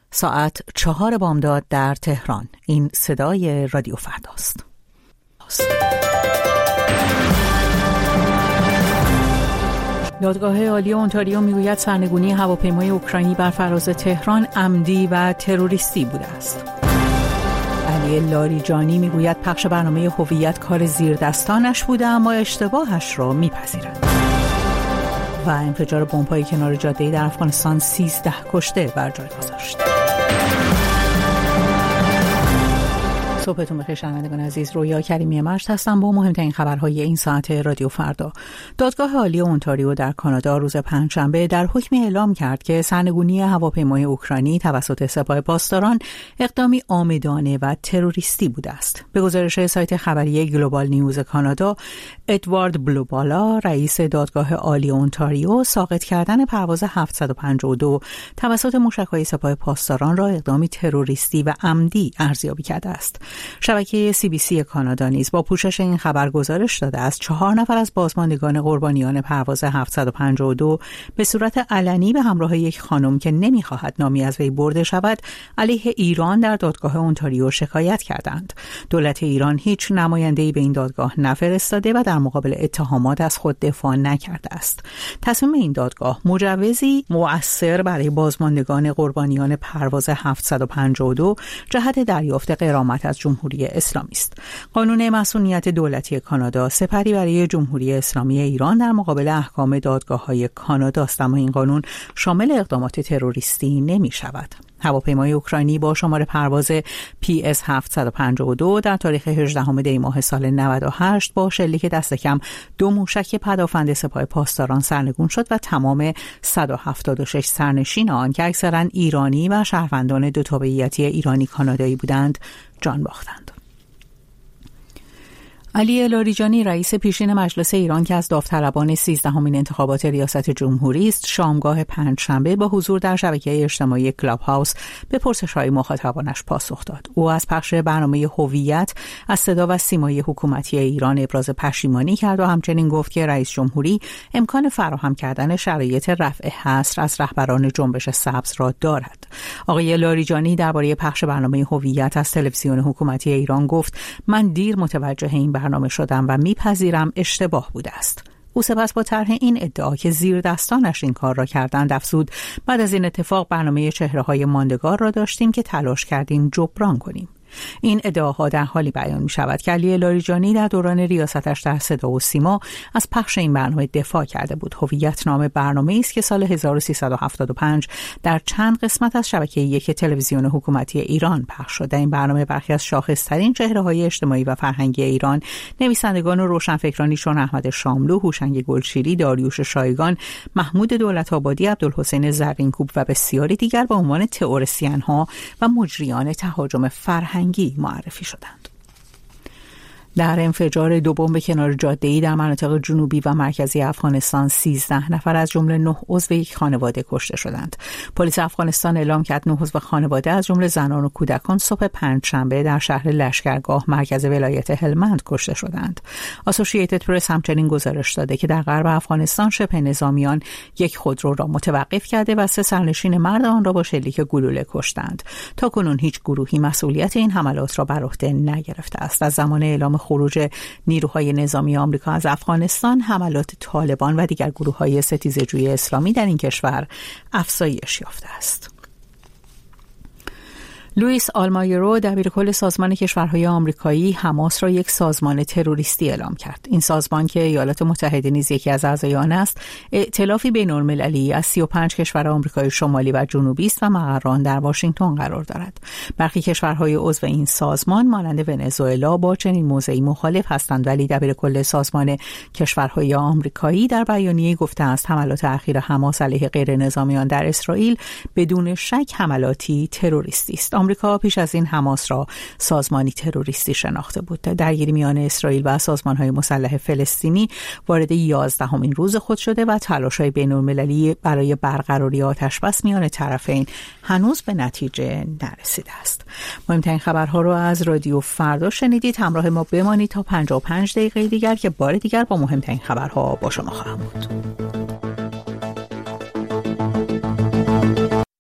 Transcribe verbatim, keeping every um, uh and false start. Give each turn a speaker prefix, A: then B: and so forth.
A: ساعت چهار بامداد در تهران. این صدای رادیو فرداست. دادگاه عالی اونتاریو میگوید سرنگونی هواپیمای اوکراینی بر فراز تهران عمدی و تروریستی بوده است. علی لاریجانی میگوید پخش برنامه هویت کار زیردستانش بوده اما اشتباهش را میپذیرد. و انفجار بمب‌های کنار جاده‌ای در افغانستان سیزده کشته بر جای گذاشت. صبحتون بخیر شنوندگان عزیز، رویا کریمی مجد هستم با مهمترین خبرهای این ساعت رادیو فردا. دادگاه عالی اونتاریو در کانادا روز پنجشنبه در حکمی اعلام کرد که سرنگونی هواپیمای اوکراینی توسط سپاه پاسداران اقدامی عامدانه و تروریستی بوده است. به گزارش سایت خبری گلوبال نیوز کانادا، ادوارد بلوبالا، رئیس دادگاه عالی اونتاریو، ساقط کردن پرواز هفتصد و پنجاه و دو توسط موشک‌های سپاه پاسداران را اقدامی تروریستی و عمدی ارزیابی کرده است. شبکه سی بی سی کانادا نیز با پوشش این خبر گزارش داده است چهار نفر از بازماندگان قربانیان پرواز هفتصد و پنجاه و دو به صورت علنی به همراه یک خانم که نمی‌خواهد نامی از وی برده شود علیه ایران در دادگاه اونتاریو شکایت کردند. دولت ایران هیچ نماینده‌ای به این دادگاه نفرستاده و در مقابل اتهامات از خود دفاع نکرده است. تصمیم این دادگاه مجوزی مؤثر برای بازماندگان قربانیان پرواز هفتصد و پنجاه و دو جهت دریافت غرامت از جمهوری اسلامی است. قانون مسئولیت دولتی کانادا سپری برای جمهوری اسلامی ایران در مقابل احکام دادگاه‌های کانادا است، اما این قانون شامل اقدامات تروریستی نمی شود. هواپیمای اوکراینی با شماره پرواز پی اس هفتصد و پنجاه و دو در تاریخ هجدهم دی ماه سال نود و هشت با شلیک دست کم دو موشک پدافند سپاه پاسداران سرنگون شد و تمام صد و هفتاد و شش سرنشین آن که اکثرا ایرانی و شهروندان دو تابعیتی ایرانی کانادایی بودند جان باختند. علی لاریجانی، رئیس پیشین مجلس ایران که از داوطلبان سیزدهمین انتخابات ریاست جمهوری است، شامگاه پنجشنبه با حضور در شبکه اجتماعی کلاب هاوس به پرسش‌های مخاطبانش پاسخ داد. او از پخش برنامه هویت از صدا و سیمای حکومتی ایران ابراز پشیمانی کرد و همچنین گفت که رئیس جمهوری امکان فراهم کردن شرایط رفع حصر از رهبران جنبش سبز را دارد. آقای لاریجانی درباره پخش برنامه هویت از تلویزیون حکومتی ایران گفت: من دیر متوجه این برنامه شدم و میپذیرم اشتباه بوده است. او سپس با طرح این ادعا که زیر دستانش این کار را کردند افزود: بعد از این اتفاق برنامه چهره‌های ماندگار را داشتیم که تلاش کردیم جبران کنیم. این ادعاها در حالی بیان می شود که علی لاریجانی در دوران ریاستش در صدا و سیما از پخش این برنامه دفاع کرده بود. هویت نام برنامه است که سال هزار و سیصد و هفتاد و پنج در چند قسمت از شبکه یک تلویزیون حکومتی ایران پخش شد. این برنامه برخی از شاخص‌ترین چهره‌های اجتماعی و فرهنگی ایران، نویسندگان و روشنفکرانی چون احمد شاملو، هوشنگ گلشیری، داریوش شایگان، محمود دولت‌آبادی، عبدالحسین زرینکوب و بسیاری دیگر به عنوان تئوریسین‌ها و مجریان تهاجم فرهنگی معرفی شدند. در انفجار دو بمب کنار جاده‌ای در مناطق جنوبی و مرکزی افغانستان سیزده نفر از جمله نه عضو یک خانواده کشته شدند. پلیس افغانستان اعلام کرد نه عضو خانواده از جمله زنان و کودکان صبح پنجشنبه در شهر لشکرگاه مرکز ولایت هلمند کشته شدند. اسوسییتد پرس همچنین گزارش داده که در غرب افغانستان شبه نظامیان یک خودرو را متوقف کرده و سه سرنشین مرد آن را با شلیک گلوله کشتند. تاکنون هیچ گروهی مسئولیت این حملات را بر عهده نگرفته است. از زمان اعلام خروج نیروهای نظامی آمریکا از افغانستان، حملات طالبان و دیگر گروه‌های ستیزه‌جوی اسلامی در این کشور افزایش یافته است. لوئیس آلمایرو، دبیرکل سازمان کشورهای آمریکایی، حماس را یک سازمان تروریستی اعلام کرد. این سازمان که ایالات متحده نیز یکی از اعضای آن است، ائتلافی بین‌المللی از سی و پنج کشور آمریکای شمالی و جنوبی است و مقر آن در واشنگتن قرار دارد. برخی کشورهای عضو این سازمان مانند ونزوئلا با چنین موضعی مخالف هستند، ولی دبیرکل سازمان کشورهای آمریکایی در بیانیه‌ای گفته است حملات اخیر حماس علیه غیرنظامیان در اسرائیل بدون شک حملاتی تروریستی است. آمریکا پیش از این حماس را سازمانی تروریستی شناخته بود. درگیری میان اسرائیل و سازمان‌های مسلح فلسطینی وارد یازدهمین روز خود شده و تلاش‌های بین‌المللی برای برقراری آتش‌بس میان طرفین هنوز به نتیجه نرسیده است. مهمترین خبرها رو از رادیو فردا شنیدید. همراه ما بمانید تا پنجاه و پنج دقیقه دیگر که بار دیگر با مهمترین خبرها با شما خواهم بود.